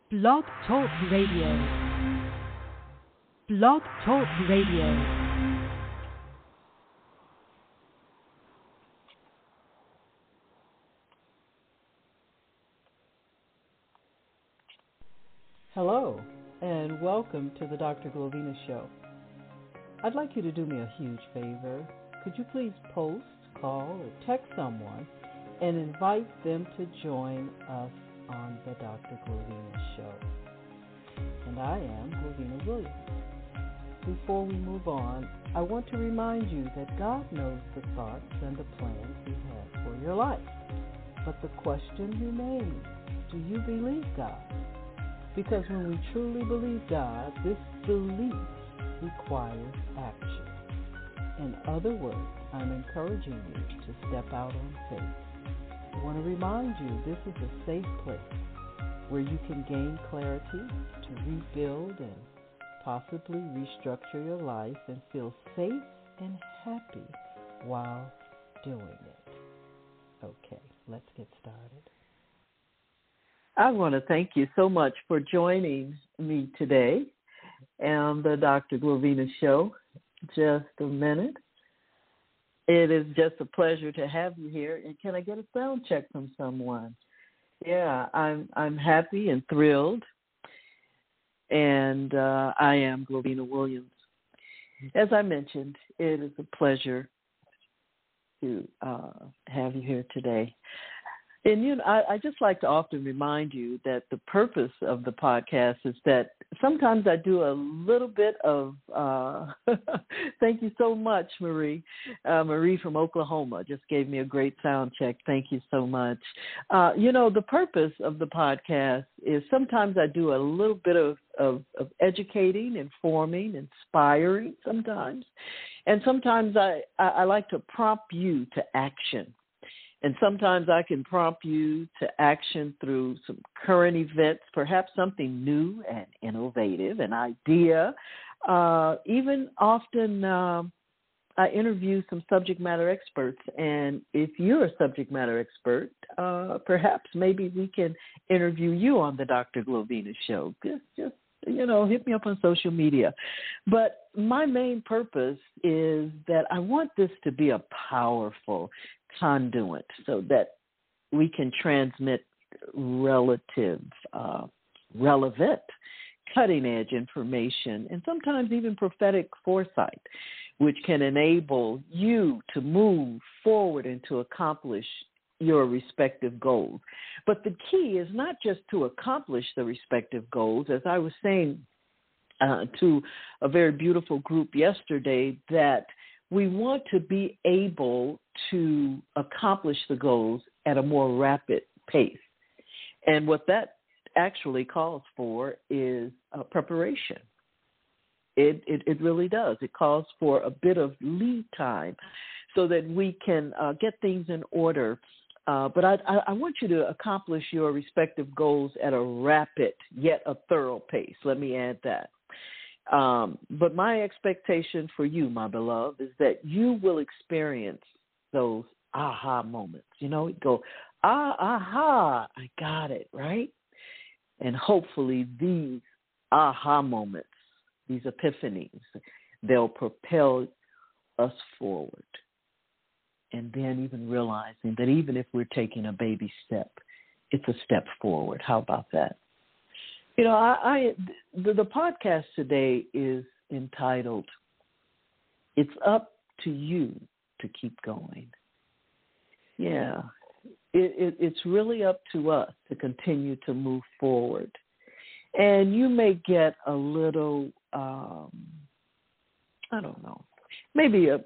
Blog Talk Radio. Blog Talk Radio. Hello, and welcome to the Dr. Glovina Show. I'd like you to do me a huge favor. Could you please post, call, or text someone and invite them to join us on the Dr. Glovina Show? And I am Glovina Williams. Before we move on, I want to remind you that God knows the thoughts and the plans He has for your life. But the question remains, do you believe God? Because when we truly believe God, this belief requires action. In other words, I'm encouraging you to step out on faith. I want to remind you this is a safe place where you can gain clarity to rebuild and possibly restructure your life and feel safe and happy while doing it. Okay, let's get started. I want to thank you so much for joining me today on the Dr. Glovina Show. Just a minute. It is just a pleasure to have you here. And can I get a sound check from someone? Yeah, I'm happy and thrilled. And I am Glovina Williams. As I mentioned, it is a pleasure to have you here today. And I just like to often remind you that the purpose of the podcast is that sometimes I do a little bit of, thank you so much, Marie. Marie from Oklahoma just gave me a great sound check. Thank you so much. The purpose of the podcast is sometimes I do a little bit of educating, informing, inspiring sometimes. And sometimes I like to prompt you to action. And sometimes I can prompt you to action through some current events, perhaps something new and innovative, an idea. Even often I interview some subject matter experts. And if you're a subject matter expert, perhaps maybe we can interview you on the Dr. Glovina Show. Just hit me up on social media. But my main purpose is that I want this to be a powerful conduit so that we can transmit relevant, cutting-edge information, and sometimes even prophetic foresight, which can enable you to move forward and to accomplish your respective goals. But the key is not just to accomplish the respective goals. As I was saying to a very beautiful group yesterday, that we want to be able to accomplish the goals at a more rapid pace. And what that actually calls for is preparation. It really does. It calls for a bit of lead time so that we can get things in order. But I want you to accomplish your respective goals at a rapid yet a thorough pace. Let me add that. But my expectation for you, my beloved, is that you will experience those aha moments. Go, aha, I got it, right? And hopefully these aha moments, these epiphanies, they'll propel us forward. And then even realizing that even if we're taking a baby step, it's a step forward. How about that? The podcast today is entitled, It's Up to You to Keep Going. Yeah, it's really up to us to continue to move forward. And you may get a little, I don't know, maybe a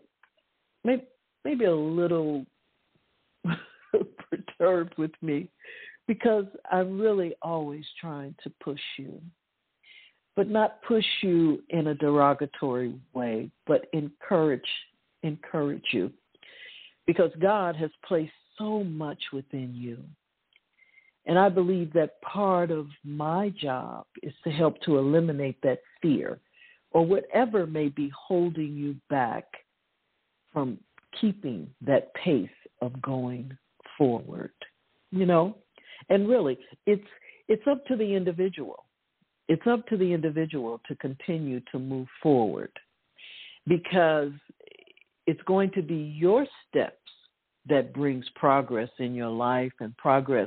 little perturbed with me, because I'm really always trying to push you, but not push you in a derogatory way, but encourage you, because God has placed so much within you. And I believe that part of my job is to help to eliminate that fear or whatever may be holding you back from keeping that pace of going forward, And really, it's it's up to the individual. It's up to the individual to continue to move forward, because it's going to be your steps that brings progress in your life and progress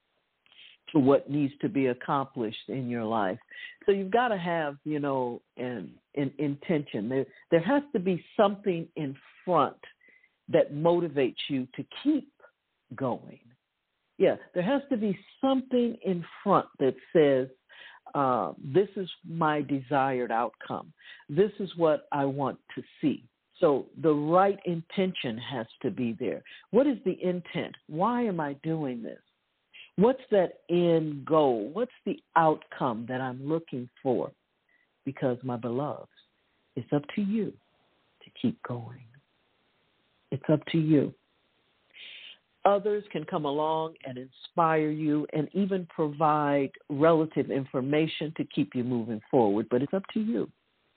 to what needs to be accomplished in your life. So you've got to have, an intention. There has to be something in front that motivates you to keep going. Yeah, there has to be something in front that says, this is my desired outcome. This is what I want to see. So the right intention has to be there. What is the intent? Why am I doing this? What's that end goal? What's the outcome that I'm looking for? Because, my beloveds, it's up to you to keep going. It's up to you. Others can come along and inspire you and even provide relative information to keep you moving forward, but it's up to you.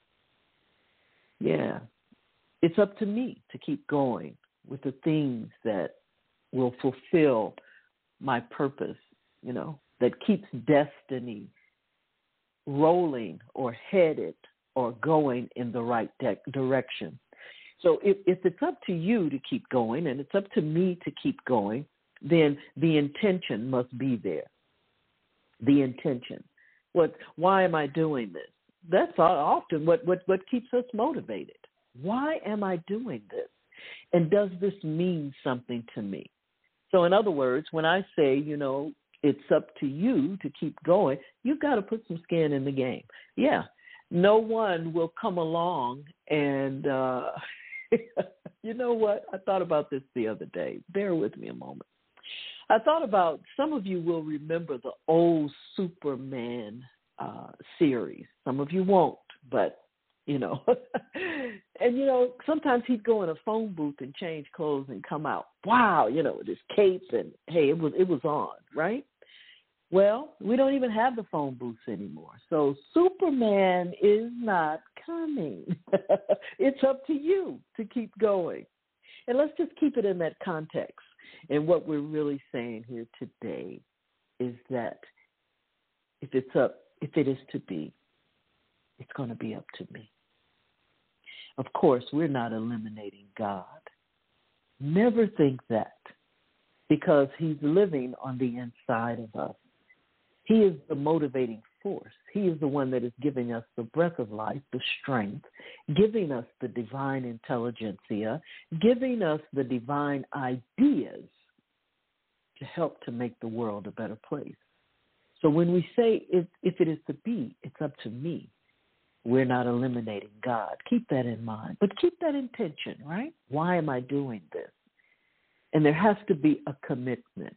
Yeah, it's up to me to keep going with the things that will fulfill my purpose, that keeps destiny rolling or headed or going in the right direction. So if it's up to you to keep going and it's up to me to keep going, then the intention must be there. The intention. Why am I doing this? That's often what keeps us motivated. Why am I doing this? And does this mean something to me? So in other words, when I say, it's up to you to keep going, you've got to put some skin in the game. Yeah, no one will come along and, you know what? I thought about this the other day. Bear with me a moment. I thought about, some of you will remember the old Superman series. Some of you won't, but, and, sometimes he'd go in a phone booth and change clothes and come out. Wow, with his cape and, hey, it was on, right? Well, we don't even have the phone booths anymore. So Superman is not coming. It's up to you to keep going. And let's just keep it in that context. And what we're really saying here today is that if it is to be, it's going to be up to me. Of course, we're not eliminating God. Never think that, because he's living on the inside of us. He is the motivating force. He is the one that is giving us the breath of life, the strength, giving us the divine intelligentsia, giving us the divine ideas to help to make the world a better place. So when we say if it is to be, it's up to me, we're not eliminating God. Keep that in mind. But keep that intention, right? Why am I doing this? And there has to be a commitment.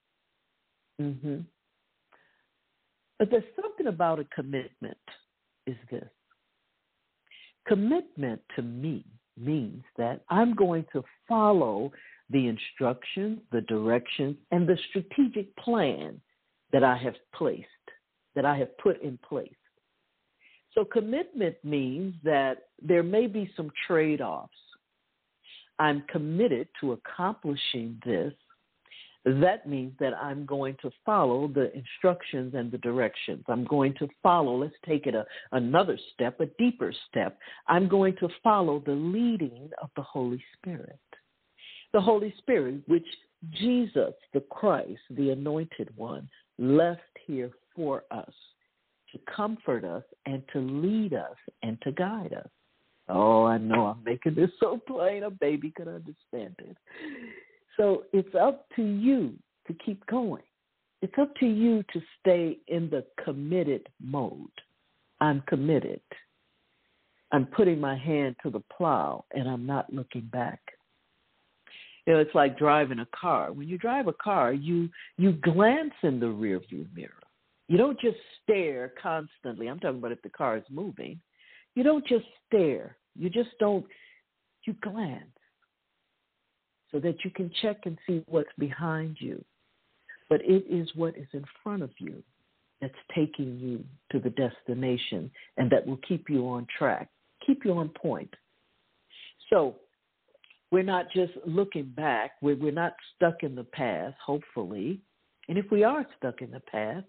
But there's something about a commitment is this. Commitment to me means that I'm going to follow the instructions, the directions, and the strategic plan that I have put in place. So commitment means that there may be some trade-offs. I'm committed to accomplishing this. That means that I'm going to follow the instructions and the directions. I'm going to follow, let's take it another step, a deeper step. I'm going to follow the leading of the Holy Spirit. The Holy Spirit, which Jesus, the Christ, the Anointed One, left here for us, to comfort us and to lead us and to guide us. Oh, I know I'm making this so plain a baby could understand it. So it's up to you to keep going. It's up to you to stay in the committed mode. I'm committed. I'm putting my hand to the plow and I'm not looking back. It's like driving a car. When you drive a car, you glance in the rearview mirror. You don't just stare constantly. I'm talking about if the car is moving. You don't just stare. You glance so that you can check and see what's behind you. But it is what is in front of you that's taking you to the destination and that will keep you on track, keep you on point. So we're not just looking back. We're not stuck in the past, hopefully. And if we are stuck in the past,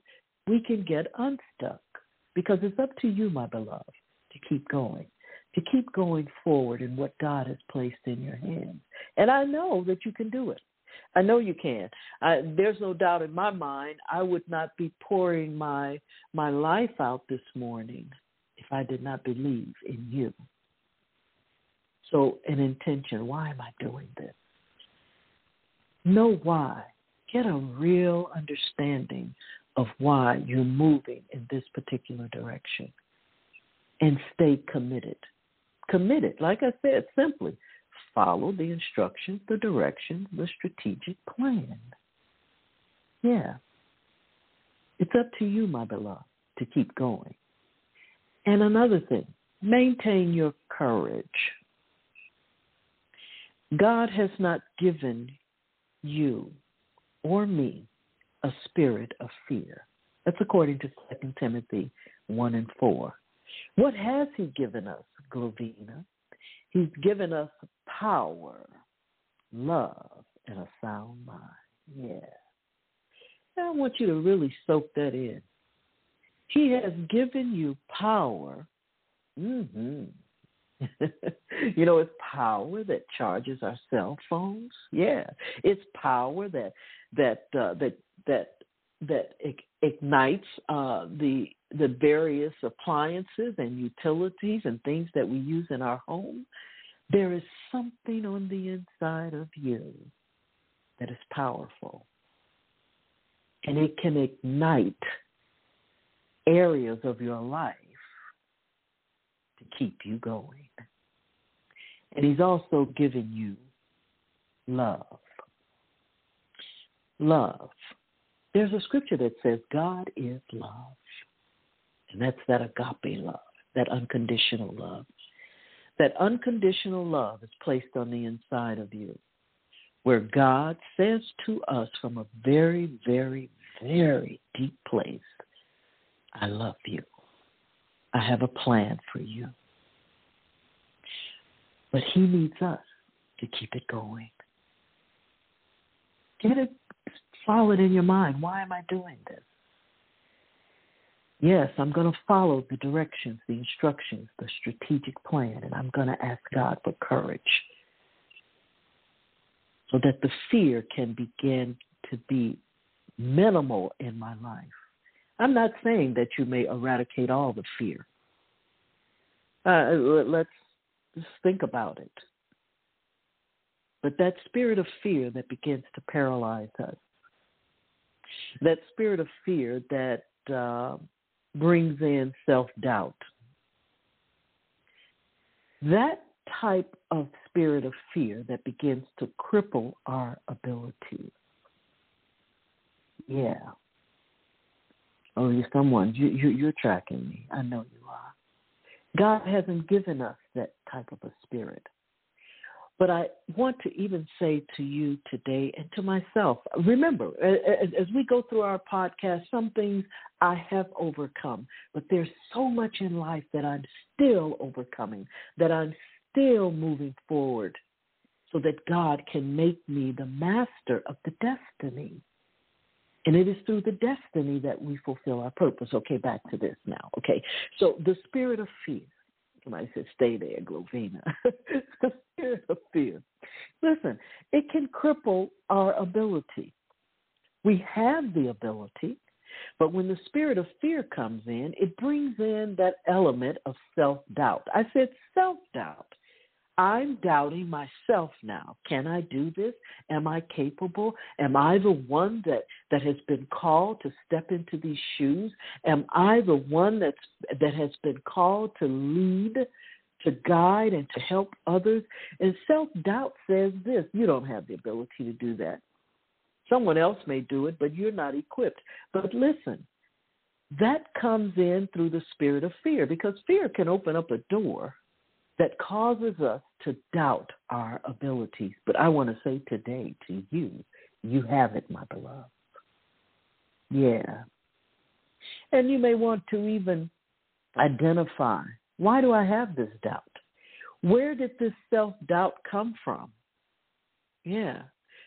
we can get unstuck, because it's up to you, my beloved, to keep going forward in what God has placed in your hands. And I know that you can do it. I know you can. There's no doubt in my mind I would not be pouring my life out this morning if I did not believe in you. So an intention, why am I doing this? Know why. Get a real understanding of why you're moving in this particular direction. And stay committed. Committed, like I said, simply follow the instructions, the directions, the strategic plan. Yeah. It's up to you, my beloved, to keep going. And another thing, maintain your courage. God has not given you or me a spirit of fear. That's according to 2 Timothy 1:4. What has he given us, Glovina? He's given us power, love, and a sound mind. Yeah. I want you to really soak that in. He has given you power. Mm-hmm. It's power that charges our cell phones. Yeah, it's power that ignites the various appliances and utilities and things that we use in our home. There is something on the inside of you that is powerful, and it can ignite areas of your life to keep you going. And he's also given you love. Love. There's a scripture that says God is love. And that's that agape love, that unconditional love. That unconditional love is placed on the inside of you, where God says to us from a very, very, very deep place, I love you. I have a plan for you. But he needs us to keep it going. Get it solid in your mind. Why am I doing this? Yes, I'm going to follow the directions, the instructions, the strategic plan, and I'm going to ask God for courage so that the fear can begin to be minimal in my life. I'm not saying that you may eradicate all the fear. Let's just think about it. But that spirit of fear that begins to paralyze us, that spirit of fear that brings in self-doubt, that type of spirit of fear that begins to cripple our ability. Yeah. Oh, you're someone. You're tracking me. I know you are. God hasn't given us that type of a spirit. But I want to even say to you today and to myself, remember, as we go through our podcast, some things I have overcome, but there's so much in life that I'm still overcoming, that I'm still moving forward so that God can make me the master of the destiny. And it is through the destiny that we fulfill our purpose. Okay, back to this now. Okay, so the spirit of fear. Somebody said, stay there, Glovina. The spirit of fear. Listen, it can cripple our ability. We have the ability, but when the spirit of fear comes in, it brings in that element of self-doubt. I said self-doubt. I'm doubting myself now. Can I do this? Am I capable? Am I the one that has been called to step into these shoes? Am I the one that has been called to lead, to guide, and to help others? And self-doubt says this: you don't have the ability to do that. Someone else may do it, but you're not equipped. But listen, that comes in through the spirit of fear, because fear can open up a door that causes us to doubt our abilities. But I want to say today to you, you have it, my beloved. Yeah. And you may want to even identify, why do I have this doubt? Where did this self-doubt come from? Yeah.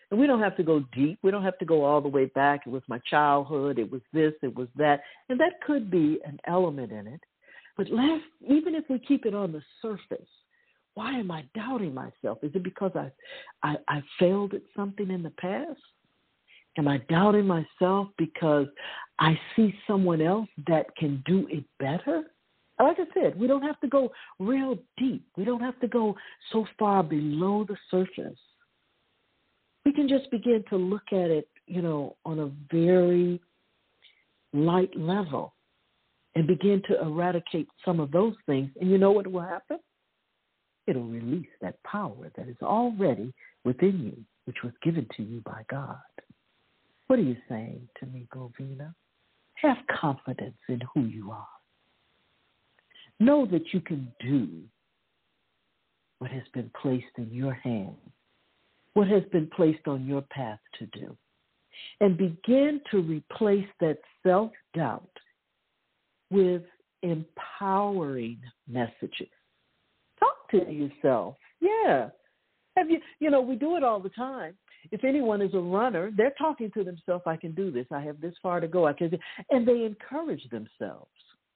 And we don't have to go deep. We don't have to go all the way back. It was my childhood. It was this. It was that. And that could be an element in it. But even if we keep it on the surface, why am I doubting myself? Is it because I failed at something in the past? Am I doubting myself because I see someone else that can do it better? Like I said, we don't have to go real deep. We don't have to go so far below the surface. We can just begin to look at it, on a very light level and begin to eradicate some of those things. And you know what will happen? It'll release that power that is already within you, which was given to you by God. What are you saying to me, Govina? Have confidence in who you are. Know that you can do what has been placed in your hands, what has been placed on your path to do, and begin to replace that self-doubt with empowering messages. Talk to yourself. Yeah. We do it all the time. If anyone is a runner, they're talking to themselves, I can do this. I have this far to go. And they encourage themselves.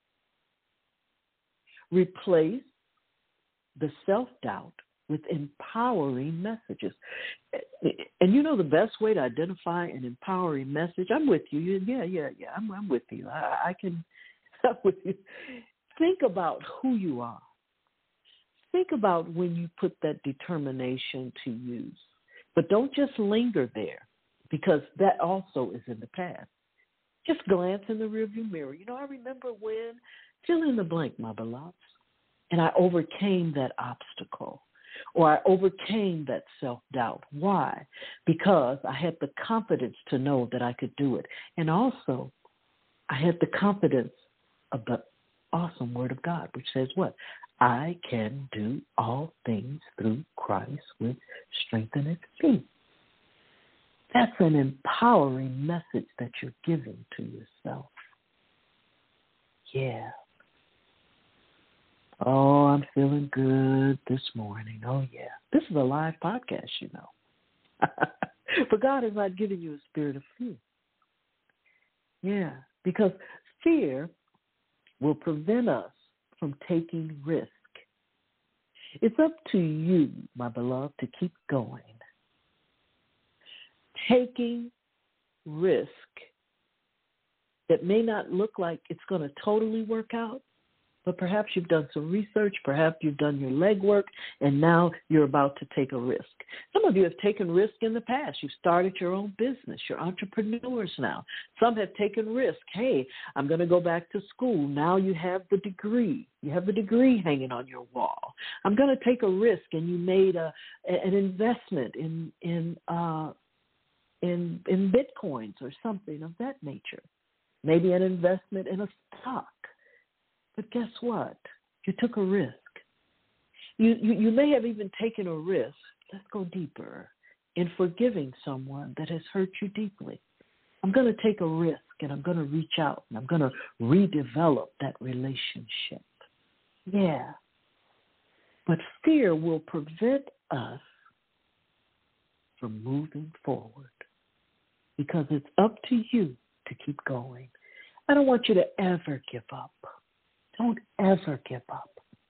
Replace the self-doubt with empowering messages. And the best way to identify an empowering message, I'm with you. Yeah. I'm with you. I can I'm with you. Think about who you are. Think about when you put that determination to use. But don't just linger there, because that also is in the past. Just glance in the rearview mirror. I remember when, fill in the blank, my beloveds, and I overcame that obstacle, or I overcame that self-doubt. Why? Because I had the confidence to know that I could do it. And also, I had the confidence of the awesome Word of God, which says what? I can do all things through Christ, which strengtheneth me. That's an empowering message that you're giving to yourself. Yeah. Oh, I'm feeling good this morning. Oh, yeah. This is a live podcast, But God is not giving you a spirit of fear. Yeah, because fear will prevent us from taking risk. It's up to you, my beloved, to keep going. Taking risk that may not look like it's going to totally work out, but perhaps you've done some research, perhaps you've done your legwork, and now you're about to take a risk. Some of you have taken risk in the past. You've started your own business. You're entrepreneurs now. Some have taken risk. Hey, I'm going to go back to school. Now you have the degree. You have the degree hanging on your wall. I'm going to take a risk, and you made an investment in Bitcoins or something of that nature. Maybe an investment in a stock. But guess what? You took a risk. You may have even taken a risk. Let's go deeper in forgiving someone that has hurt you deeply. I'm going to take a risk, and I'm going to reach out, and I'm going to redevelop that relationship. Yeah. But fear will prevent us from moving forward, because it's up to you to keep going. I don't want you to ever give up. Don't ever give up.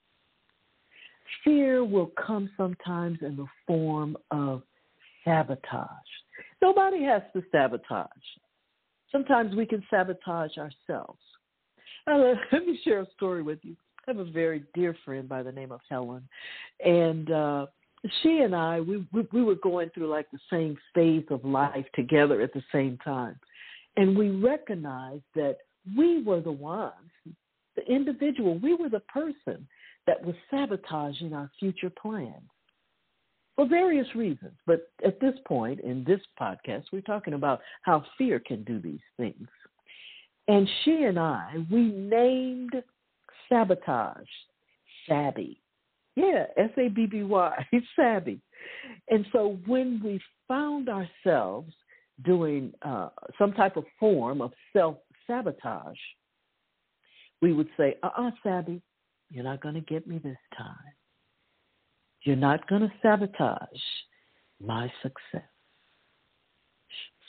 Fear will come sometimes in the form of sabotage. Nobody has to sabotage. Sometimes we can sabotage ourselves. Now, let me share a story with you. I have a very dear friend by the name of Helen, and she and I, we were going through like the same phase of life together at the same time, and we recognized that we were the ones, the individual, we were the person that was sabotaging our future plans for various reasons. But at this point in this podcast, we're talking about how fear can do these things. And she and I, we named sabotage Sabby. Yeah, S-A-B-B-Y, Sabby. And so when we found ourselves doing some type of form of self-sabotage, we would say, Sabby, you're not going to get me this time. You're not going to sabotage my success.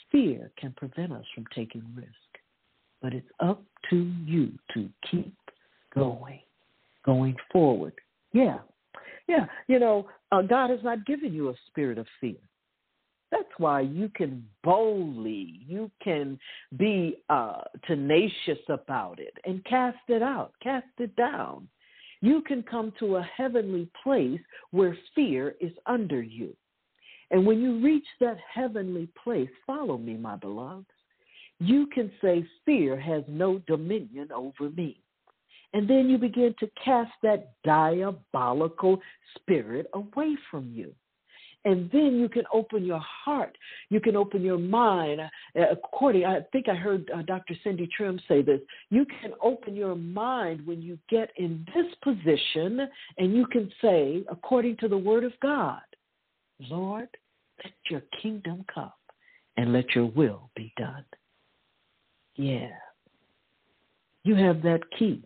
Fear can prevent us from taking risk, but it's up to you to keep going forward. Yeah. God has not given you a spirit of fear. That's why you can boldly, you can be tenacious about it and cast it out, cast it down. You can come to a heavenly place where fear is under you. And when you reach that heavenly place, follow me, my beloved, you can say, fear has no dominion over me. And then you begin to cast that diabolical spirit away from you. And then you can open your heart. You can open your mind. I think I heard Dr. Cindy Trim say this. You can open your mind when you get in this position, and you can say, according to the Word of God, Lord, let your kingdom come and let your will be done. Yeah. You have that key.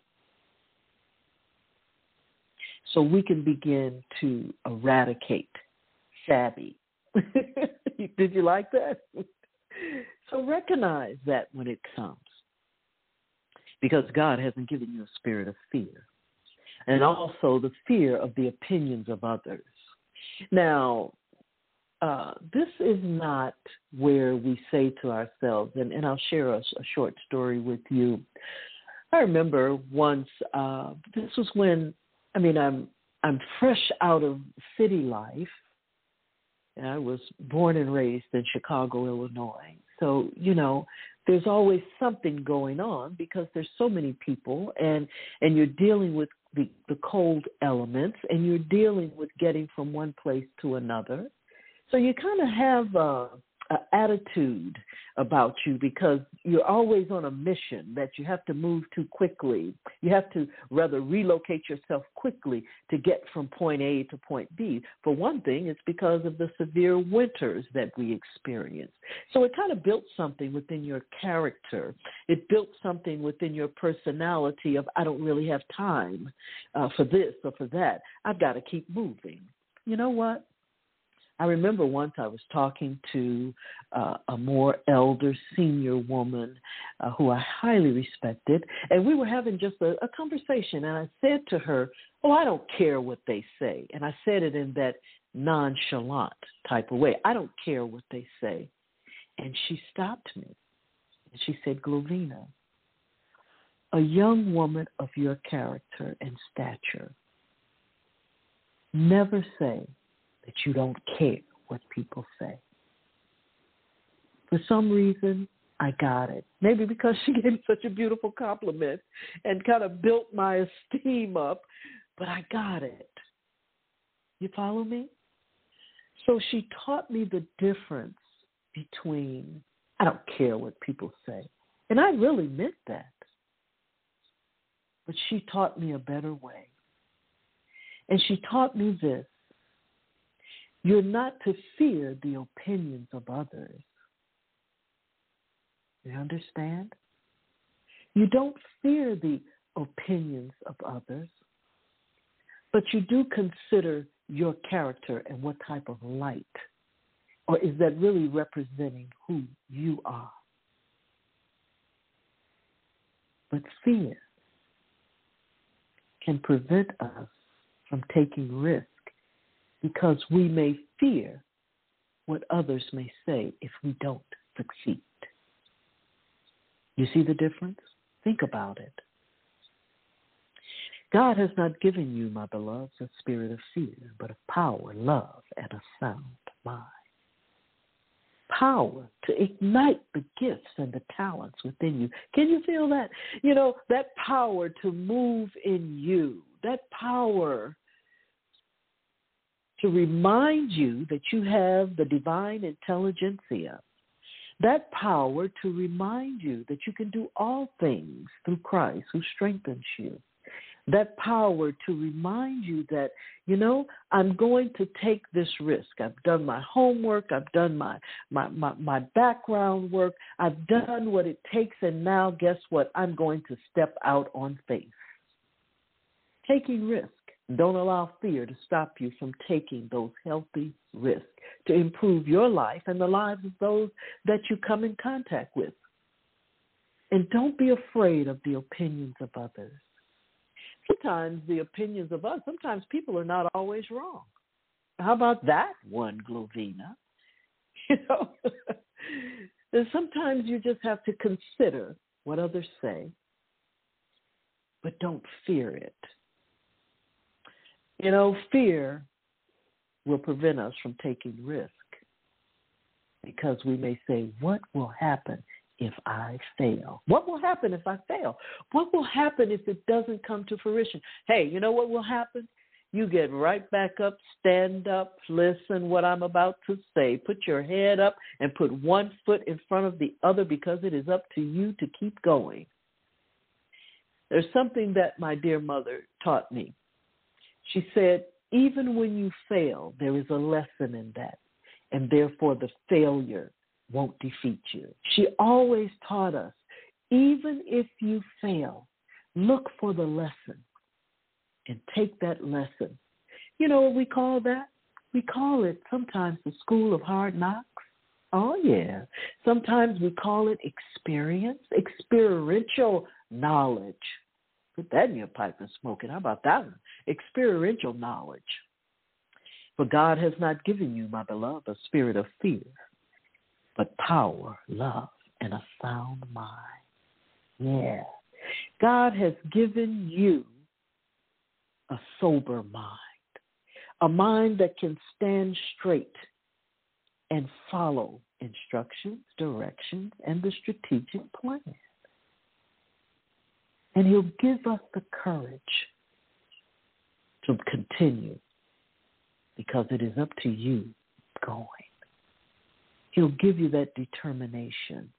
So we can begin to eradicate shabby. Did you like that? So recognize that when it comes, because God hasn't given you a spirit of fear, and also the fear of the opinions of others. Now, this is not where we say to ourselves, and I'll share a short story with you. I remember once, this was when, I'm fresh out of city life. And I was born and raised in Chicago, Illinois. So, there's always something going on because there's so many people, and you're dealing with the cold elements, and you're dealing with getting from one place to another. So you kind of have an attitude about you because you're always on a mission that you have to move too quickly. You have to rather relocate yourself quickly to get from point A to point B. For one thing, it's because of the severe winters that we experience. So it kind of built something within your character. It built something within your personality of, I don't really have time for this or for that. I've got to keep moving. You know what? I remember once I was talking to a more elder senior woman who I highly respected, and we were having just a conversation, and I said to her, I don't care what they say. And I said it in that nonchalant type of way. I don't care what they say. And she stopped me, and she said, Glovina, a young woman of your character and stature, never say that you don't care what people say. For some reason, I got it. Maybe because she gave me such a beautiful compliment and kind of built my esteem up, but I got it. You follow me? So she taught me the difference between, I don't care what people say. And I really meant that. But she taught me a better way. And she taught me this. You're not to fear the opinions of others. You understand? You don't fear the opinions of others, but you do consider your character and what type of light, or is that really representing who you are? But fear can prevent us from taking risks, because we may fear what others may say if we don't succeed. You see the difference? Think about it. God has not given you, my beloveds, a spirit of fear, but of power, love, and a sound mind. Power to ignite the gifts and the talents within you. Can you feel that? That power to move in you, that power to remind you that you have the divine intelligentsia, that power to remind you that you can do all things through Christ who strengthens you, that power to remind you that, I'm going to take this risk. I've done my homework. I've done my background work. I've done what it takes, and now guess what? I'm going to step out on faith. Taking risk. Don't allow fear to stop you from taking those healthy risks to improve your life and the lives of those that you come in contact with. And don't be afraid of the opinions of others. Sometimes the opinions of us, sometimes people are not always wrong. How about that one, Glovina? And sometimes you just have to consider what others say, but don't fear it. Fear will prevent us from taking risk because we may say, what will happen if I fail? What will happen if I fail? What will happen if it doesn't come to fruition? Hey, you know what will happen? You get right back up, stand up, listen what I'm about to say. Put your head up and put one foot in front of the other because it is up to you to keep going. There's something that my dear mother taught me. She said, even when you fail, there is a lesson in that, and therefore the failure won't defeat you. She always taught us, even if you fail, look for the lesson and take that lesson. You know what we call that? We call it sometimes the school of hard knocks. Oh, yeah. Sometimes we call it experience, experiential knowledge. Put that in your pipe and smoke it. How about that one? Experiential knowledge. For God has not given you, my beloved, a spirit of fear, but power, love, and a sound mind. Yeah. God has given you a sober mind, a mind that can stand straight and follow instructions, directions, and the strategic plan. And he'll give us the courage to continue because it is up to you going. He'll give you that determination.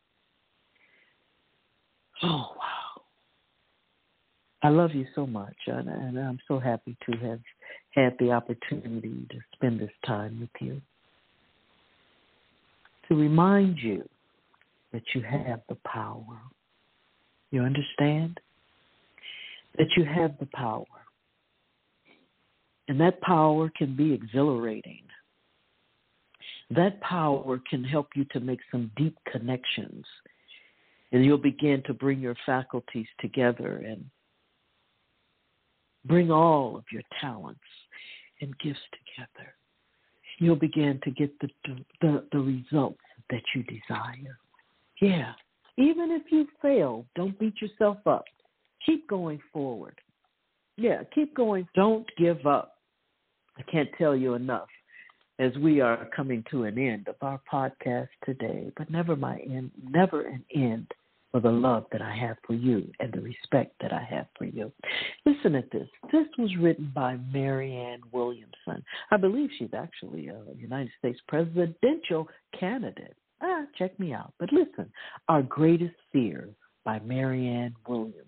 Oh, wow. I love you so much, and I'm so happy to have had the opportunity to spend this time with you. To remind you that you have the power. You understand? That you have the power. And that power can be exhilarating. That power can help you to make some deep connections. And you'll begin to bring your faculties together and bring all of your talents and gifts together. You'll begin to get the results that you desire. Yeah. Even if you fail, don't beat yourself up. Keep going forward. Yeah, keep going. Don't give up. I can't tell you enough as we are coming to an end of our podcast today, but never an end for the love that I have for you and the respect that I have for you. Listen at this. This was written by Marianne Williamson. I believe she's actually a United States presidential candidate. Check me out. But listen, Our Greatest Fear by Marianne Williamson.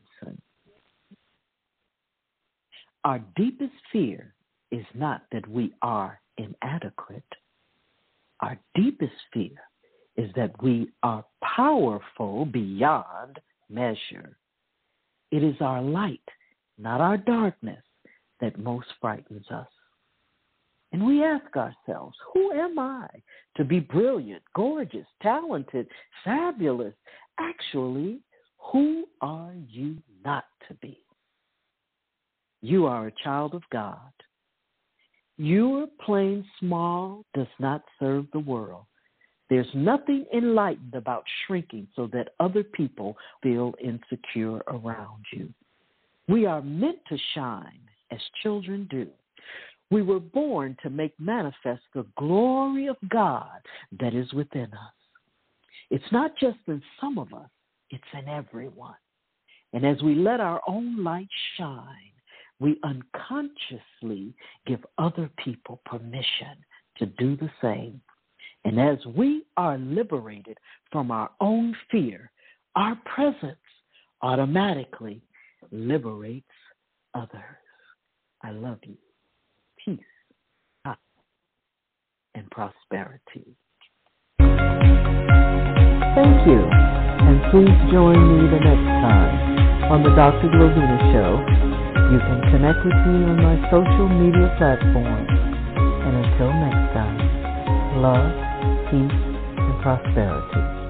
Our deepest fear is not that we are inadequate. Our deepest fear is that we are powerful beyond measure. It is our light, not our darkness, that most frightens us. And we ask ourselves, who am I to be brilliant, gorgeous, talented, fabulous? Actually, who are you not to be? You are a child of God. Your plain small does not serve the world. There's nothing enlightened about shrinking so that other people feel insecure around you. We are meant to shine as children do. We were born to make manifest the glory of God that is within us. It's not just in some of us, it's in everyone. And as we let our own light shine, we unconsciously give other people permission to do the same. And as we are liberated from our own fear, our presence automatically liberates others. I love you. Peace, and prosperity. Thank you. And please join me the next time on the Dr. Glovina Show. You can connect with me on my social media platforms. And until next time, love, peace, and prosperity.